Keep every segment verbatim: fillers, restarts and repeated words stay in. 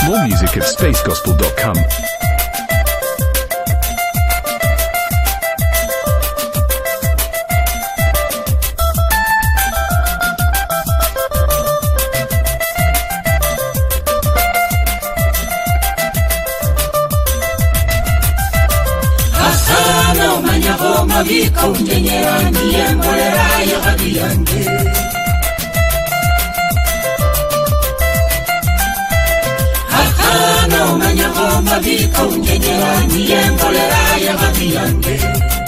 More music at space gospel dot com. Mavika unyenyera ndiye mbolera ya hadi yange. Hakana umanyaho mavika unyenyera ndiye mbolera ya hadi yange.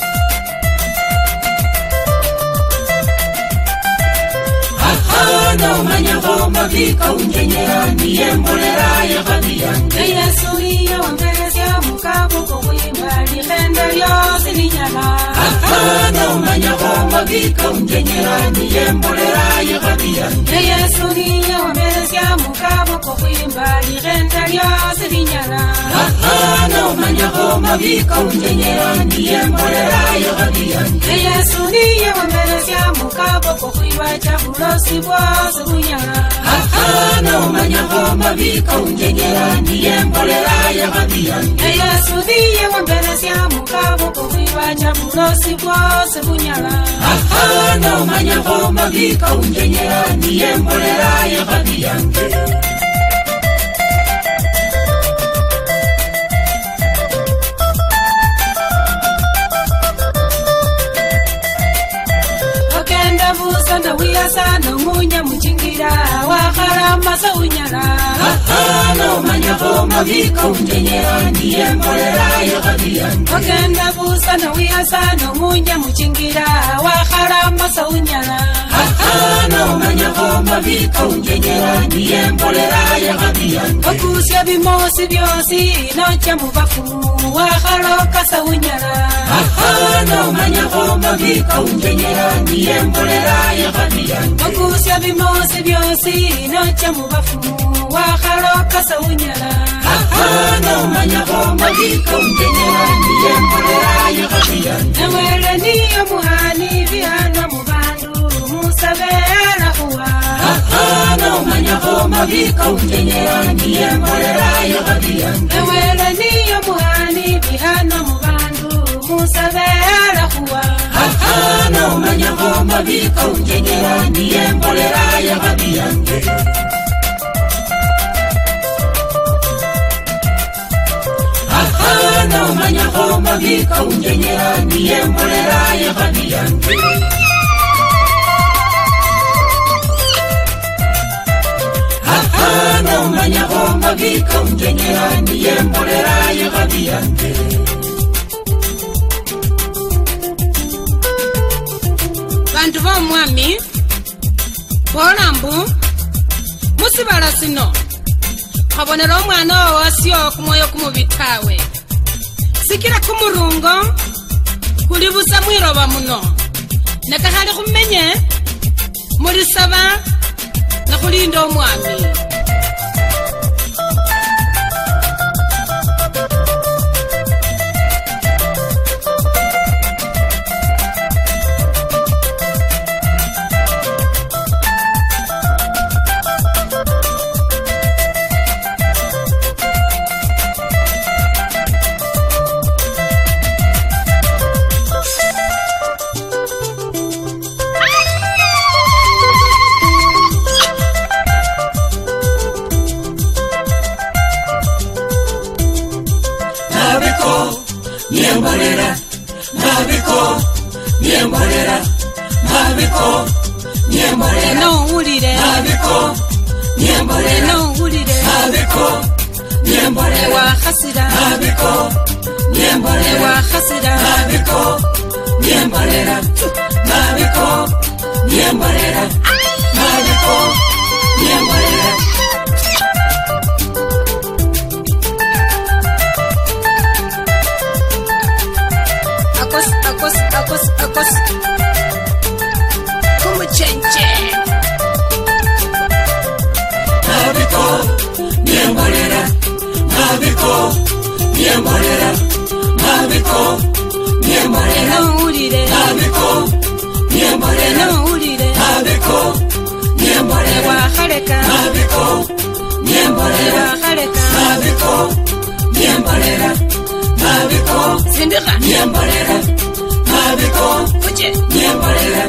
Hakana umanyaho mavika unyenyera ndiye mbolera ya hadi yange. Yesu iya wambelesya mukabo kukwimba lihende lyose linyala. Hakana umanyaho mavika unyenyera ndiye mbolera ya hadi yange. Yesu iya wambelesya mukabo kukwimba lihende lyose linyala. Hakana umanyaho mavika unyenyera ndiye mbolera ya hadi yange. Yesu iya wambelesya mukabo kukwimba chabulosi bwose bunyala. Hakana umanyaho mavika unyenyera ndiye mbolera ya hadi yange. Yesu iya wambelesya mukabo kukwimba chabulosi bwose bunyala. Hakana umanyaho mavika unyenyera ndiye mbolera ya hadi yange. Sana wiya sana munya muchingira wakharama sa unyala. Hakana umanyaho mavika unyenyera ndiye mbolera ya hadi yange. Okenda busana wiya sana munya muchingira wakharama sa unyala. Hakana umanyaho mavika unyenyera ndiye mbolera ya hadi yange. Okusya bimosi byosi nocha mubafumu wakhaloka sa unyala. Hakana umanyaho mavika unyenyera ndiye mbolera ya hadi yange. Okusya bimosi byosi nocha mubafumu wakhaloka sa unyala. Hakana umanyaho mavika unyenyera ndiye mbolera ya hadi yange. Ewele niyo muhani bihano mubandu musabela huwa. Hakana umanyaho mavika unyenyera ndiye mbolera ya hadi yange. Ewele niyo muhani bihano mubandu musabela huwa. Hakana umanyaho mavika unyenyera ndiye mbolera ya hadi yange. Hakana umanyaho mavika unyenyera ndiye mbolera ya hadi yange. Hakana umanyaho mavika unyenyera ndiye mbolera ya hadi yange. Bantu ba mwami bolambu musibala sino kabonera omwana wasyo kumoyo kumubitawe sikira kumurungo kuli busa mwiroba muno nakahali kumenye muri saba na kulinda omwami. Mbolera, mabiko, mbolera, mabiko, mbolera, no ulire, mabiko, mbolera, no ulire, mabiko, mbolera, wa khasira, mabiko, mbolera, wa khasira, mabiko, mbolera, mabiko, mbolera, mabiko, mbolera. Akos, akos, akos, como chenche. Mabiko, mbolera, mabiko, mbolera, mabiko, mbolera, no ulire, mabiko, mbolera, no ulire, mabiko, mbolera, wa khareka, mabiko, mbolera, wa khareka. Mabiko, Niembolera, Mabiko, Sindika, Niembolera, Mabiko, Kuche, Niembolera.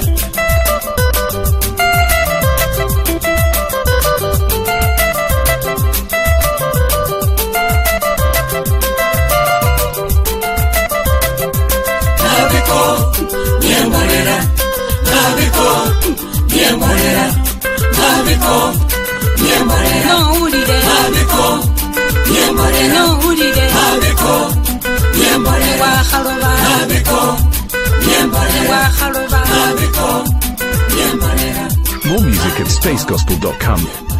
Mabiko, Niembolera, Mabiko, Niembolera, Mabiko, Niembolera, no urire, Mabiko, Niembolera, no urire, Mabiko, Niembolera, Wahaloba, Mabiko, Niembolera, Wahaloba. Mabiko, Niembolera. More music at space gospel dot com.